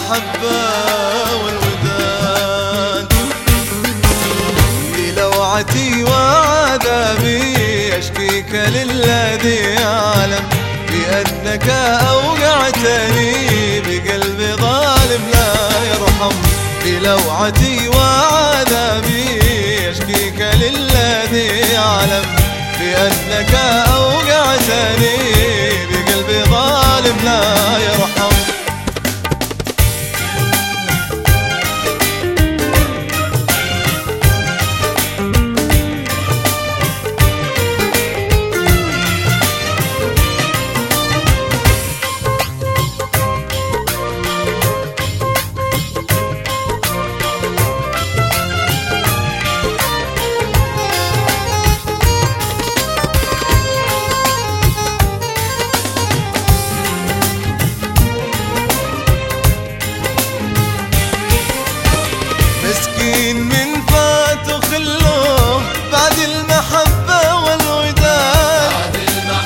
المحبة والوداد، بلوعتي وعذابي أشكيك للذي يعلم بأنك أوقعتني بقلب ظالم لا يرحم. بلوعتي وعذابي أشكيك للذي يعلم بأنك أوقعتني بقلب ظالم لا يرحم. مسكين من فات خلوه بعد المحبة والوداد،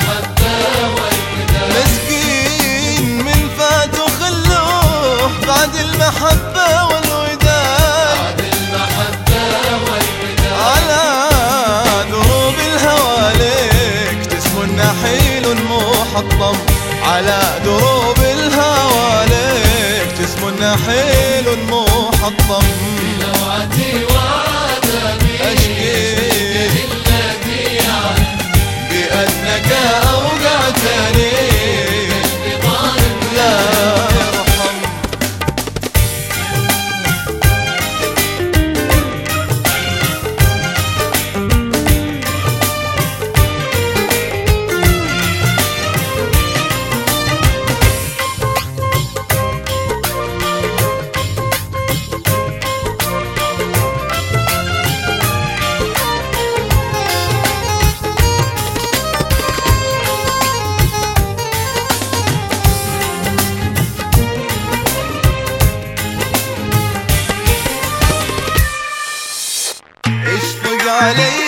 مسكين من فات خلوه بعد المحبة والوداد، على دروب الهواليك جسم نحيل محطم، على دروب الهواليك جسم نحيل محطم. بلوعتي وعذابي أشكيك للذي يعلم بأنك أوقعتني بظالم لا يرحم. اشفق علي